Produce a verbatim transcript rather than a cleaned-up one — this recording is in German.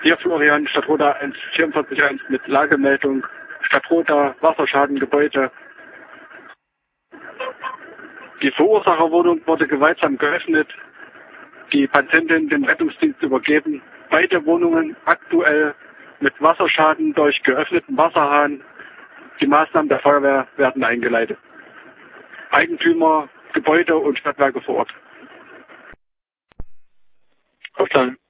Hier Florian, Stadtroda eins vier vier eins mit Lagemeldung. Stadtroda, Wasserschaden, Gebäude. Die Verursacherwohnung wurde gewaltsam geöffnet. Die Patientin dem Rettungsdienst übergeben. Beide Wohnungen aktuell mit Wasserschaden durch geöffneten Wasserhahn. Die Maßnahmen der Feuerwehr werden eingeleitet. Eigentümer, Gebäude und Stadtwerke vor Ort. Verstanden.